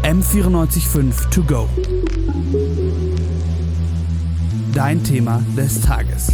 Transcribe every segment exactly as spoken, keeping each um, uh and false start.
M vierundneunzig Komma fünf To Go. Dein Thema des Tages.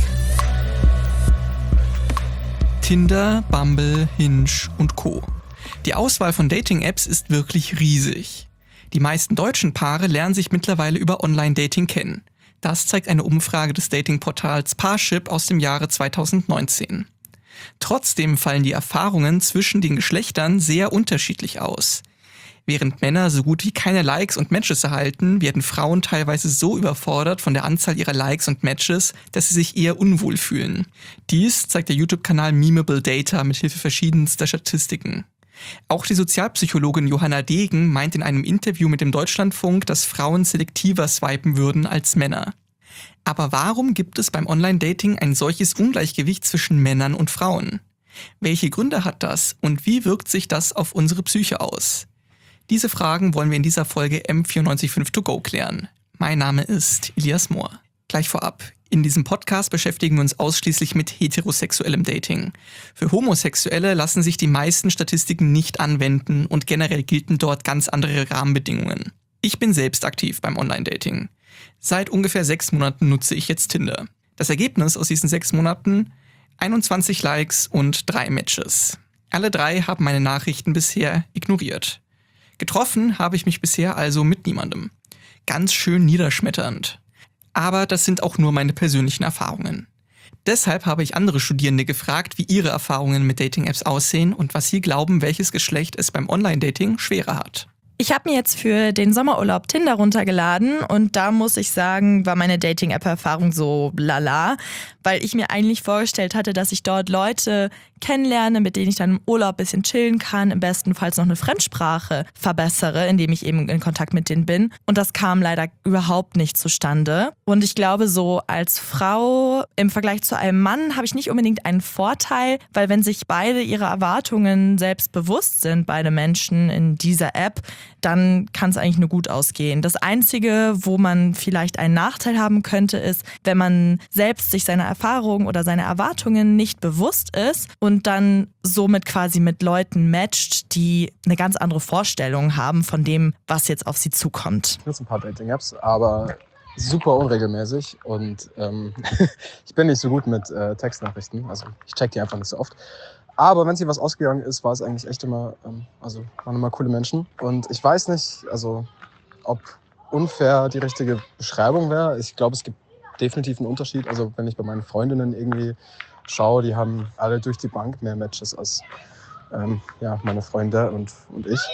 Tinder, Bumble, Hinge und Co. Die Auswahl von Dating-Apps ist wirklich riesig. Die meisten deutschen Paare lernen sich mittlerweile über Online-Dating kennen. Das zeigt eine Umfrage des Datingportals Parship aus dem Jahre zweitausendneunzehn. Trotzdem fallen die Erfahrungen zwischen den Geschlechtern sehr unterschiedlich aus. Während Männer so gut wie keine Likes und Matches erhalten, werden Frauen teilweise so überfordert von der Anzahl ihrer Likes und Matches, dass sie sich eher unwohl fühlen. Dies zeigt der YouTube-Kanal Memeable Data mit Hilfe verschiedenster Statistiken. Auch die Sozialpsychologin Johanna Degen meint in einem Interview mit dem Deutschlandfunk, dass Frauen selektiver swipen würden als Männer. Aber warum gibt es beim Online-Dating ein solches Ungleichgewicht zwischen Männern und Frauen? Welche Gründe hat das und wie wirkt sich das auf unsere Psyche aus? Diese Fragen wollen wir in dieser Folge M vierundneunzig Komma fünf To Go klären. Mein Name ist Elias Mohr. Gleich vorab. In diesem Podcast beschäftigen wir uns ausschließlich mit heterosexuellem Dating. Für Homosexuelle lassen sich die meisten Statistiken nicht anwenden und generell gelten dort ganz andere Rahmenbedingungen. Ich bin selbst aktiv beim Online-Dating. Seit ungefähr sechs Monaten nutze ich jetzt Tinder. Das Ergebnis aus diesen sechs Monaten? einundzwanzig Likes und drei Matches. Alle drei haben meine Nachrichten bisher ignoriert. Getroffen habe ich mich bisher also mit niemandem. Ganz schön niederschmetternd. Aber das sind auch nur meine persönlichen Erfahrungen. Deshalb habe ich andere Studierende gefragt, wie ihre Erfahrungen mit Dating-Apps aussehen und was sie glauben, welches Geschlecht es beim Online-Dating schwerer hat. Ich habe mir jetzt für den Sommerurlaub Tinder runtergeladen und da muss ich sagen, war meine Dating-App-Erfahrung so lala, weil ich mir eigentlich vorgestellt hatte, dass ich dort Leute kennenlerne, mit denen ich dann im Urlaub ein bisschen chillen kann, im besten Fall noch eine Fremdsprache verbessere, indem ich eben in Kontakt mit denen bin. Und das kam leider überhaupt nicht zustande. Und ich glaube, so als Frau im Vergleich zu einem Mann habe ich nicht unbedingt einen Vorteil, weil wenn sich beide ihre Erwartungen selbst bewusst sind, beide Menschen in dieser App, dann kann es eigentlich nur gut ausgehen. Das Einzige, wo man vielleicht einen Nachteil haben könnte, ist, wenn man selbst sich seiner Erfahrungen oder seiner Erwartungen nicht bewusst ist und dann somit quasi mit Leuten matcht, die eine ganz andere Vorstellung haben von dem, was jetzt auf sie zukommt. Ich nutze ein paar Dating-Apps, aber super unregelmäßig und ähm, ich bin nicht so gut mit äh, Textnachrichten, also ich check die einfach nicht so oft. Aber wenn sie was ausgegangen ist, war es eigentlich echt immer, ähm, also waren immer coole Menschen. Und ich weiß nicht, also ob unfair die richtige Beschreibung wäre. Ich glaube, es gibt definitiv einen Unterschied. Also wenn ich bei meinen Freundinnen irgendwie schaue, die haben alle durch die Bank mehr Matches als ähm, ja, meine Freunde und, und ich.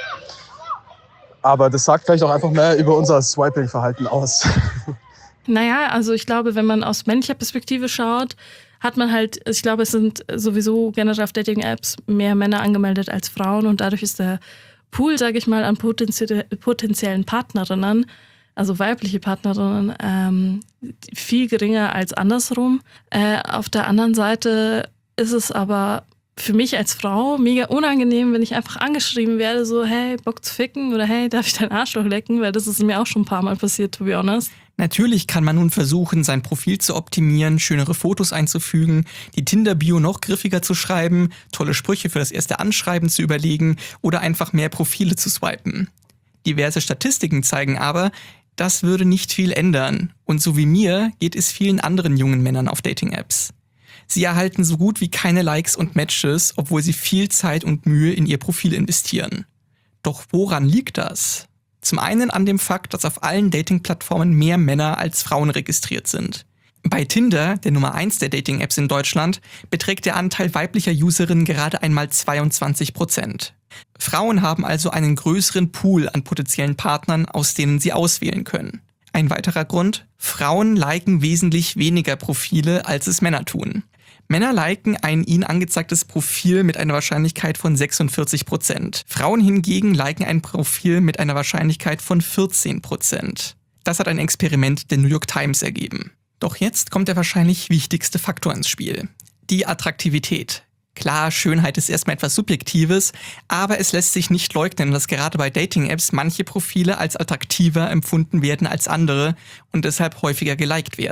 Aber das sagt vielleicht auch einfach mehr über unser Swiping-Verhalten aus. Naja, also ich glaube, wenn man aus männlicher Perspektive schaut, hat man halt, ich glaube, es sind sowieso generell auf Dating-Apps mehr Männer angemeldet als Frauen und dadurch ist der Pool, sage ich mal, an potenzie- potenziellen Partnerinnen, also weibliche Partnerinnen, ähm, viel geringer als andersrum. Äh, auf der anderen Seite ist es aber für mich als Frau mega unangenehm, wenn ich einfach angeschrieben werde, so hey, Bock zu ficken oder hey, darf ich deinen Arschloch lecken, weil das ist mir auch schon ein paar Mal passiert, to be honest. Natürlich kann man nun versuchen, sein Profil zu optimieren, schönere Fotos einzufügen, die Tinder-Bio noch griffiger zu schreiben, tolle Sprüche für das erste Anschreiben zu überlegen oder einfach mehr Profile zu swipen. Diverse Statistiken zeigen aber, das würde nicht viel ändern. Und so wie mir geht es vielen anderen jungen Männern auf Dating-Apps. Sie erhalten so gut wie keine Likes und Matches, obwohl sie viel Zeit und Mühe in ihr Profil investieren. Doch woran liegt das? Zum einen an dem Fakt, dass auf allen Dating-Plattformen mehr Männer als Frauen registriert sind. Bei Tinder, der Nummer eins der Dating-Apps in Deutschland, beträgt der Anteil weiblicher Userinnen gerade einmal zweiundzwanzig Prozent. Frauen haben also einen größeren Pool an potenziellen Partnern, aus denen sie auswählen können. Ein weiterer Grund: Frauen liken wesentlich weniger Profile, als es Männer tun. Männer liken ein ihnen angezeigtes Profil mit einer Wahrscheinlichkeit von sechsundvierzig Prozent. Frauen hingegen liken ein Profil mit einer Wahrscheinlichkeit von vierzehn Prozent. Das hat ein Experiment der New York Times ergeben. Doch jetzt kommt der wahrscheinlich wichtigste Faktor ins Spiel: die Attraktivität. Klar, Schönheit ist erstmal etwas Subjektives, aber es lässt sich nicht leugnen, dass gerade bei Dating-Apps manche Profile als attraktiver empfunden werden als andere und deshalb häufiger geliked werden.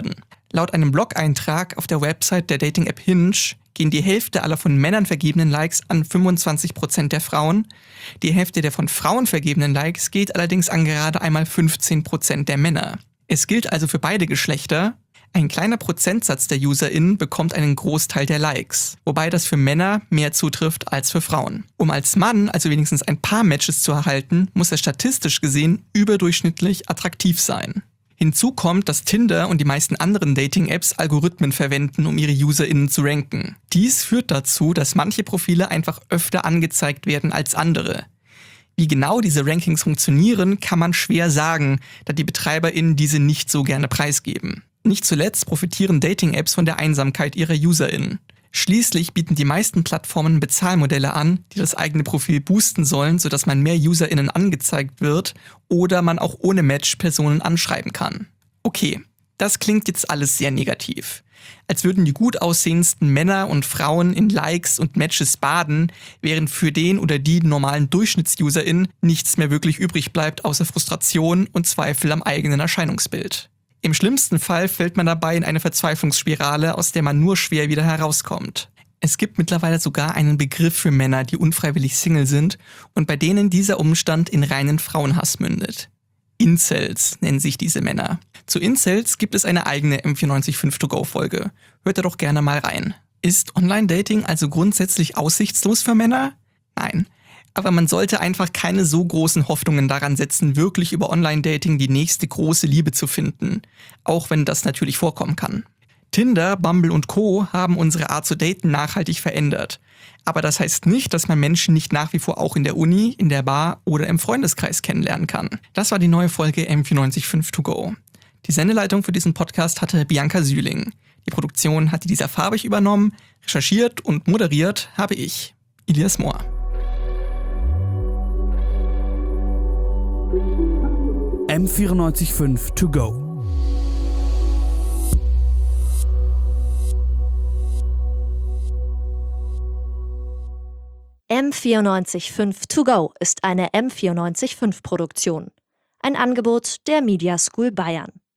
Laut einem Blog-Eintrag auf der Website der Dating-App Hinge gehen die Hälfte aller von Männern vergebenen Likes an fünfundzwanzig Prozent der Frauen. Die Hälfte der von Frauen vergebenen Likes geht allerdings an gerade einmal fünfzehn Prozent der Männer. Es gilt also für beide Geschlechter. Ein kleiner Prozentsatz der UserInnen bekommt einen Großteil der Likes, wobei das für Männer mehr zutrifft als für Frauen. Um als Mann also wenigstens ein paar Matches zu erhalten, muss er statistisch gesehen überdurchschnittlich attraktiv sein. Hinzu kommt, dass Tinder und die meisten anderen Dating-Apps Algorithmen verwenden, um ihre UserInnen zu ranken. Dies führt dazu, dass manche Profile einfach öfter angezeigt werden als andere. Wie genau diese Rankings funktionieren, kann man schwer sagen, da die BetreiberInnen diese nicht so gerne preisgeben. Nicht zuletzt profitieren Dating-Apps von der Einsamkeit ihrer UserInnen. Schließlich bieten die meisten Plattformen Bezahlmodelle an, die das eigene Profil boosten sollen, sodass man mehr UserInnen angezeigt wird oder man auch ohne Match Personen anschreiben kann. Okay, das klingt jetzt alles sehr negativ. Als würden die gut aussehendsten Männer und Frauen in Likes und Matches baden, während für den oder die normalen Durchschnitts-UserInnen nichts mehr wirklich übrig bleibt außer Frustration und Zweifel am eigenen Erscheinungsbild. Im schlimmsten Fall fällt man dabei in eine Verzweiflungsspirale, aus der man nur schwer wieder herauskommt. Es gibt mittlerweile sogar einen Begriff für Männer, die unfreiwillig Single sind und bei denen dieser Umstand in reinen Frauenhass mündet. Incels nennen sich diese Männer. Zu Incels gibt es eine eigene M vierundneunzig Komma fünf To Go Folge. Hört da doch gerne mal rein. Ist Online-Dating also grundsätzlich aussichtslos für Männer? Nein. Aber man sollte einfach keine so großen Hoffnungen daran setzen, wirklich über Online-Dating die nächste große Liebe zu finden. Auch wenn das natürlich vorkommen kann. Tinder, Bumble und Co. haben unsere Art zu daten nachhaltig verändert. Aber das heißt nicht, dass man Menschen nicht nach wie vor auch in der Uni, in der Bar oder im Freundeskreis kennenlernen kann. Das war die neue Folge M vierundneunzig Komma fünf To Go. Die Sendeleitung für diesen Podcast hatte Bianca Sühling. Die Produktion hatte Lisa Farbig übernommen. Recherchiert und moderiert habe ich, Ilias Mohr. M vierundneunzig Komma fünf To Go. M vierundneunzig Komma fünf To Go ist eine M vierundneunzig Komma fünf Produktion. Ein Angebot der Media School Bayern.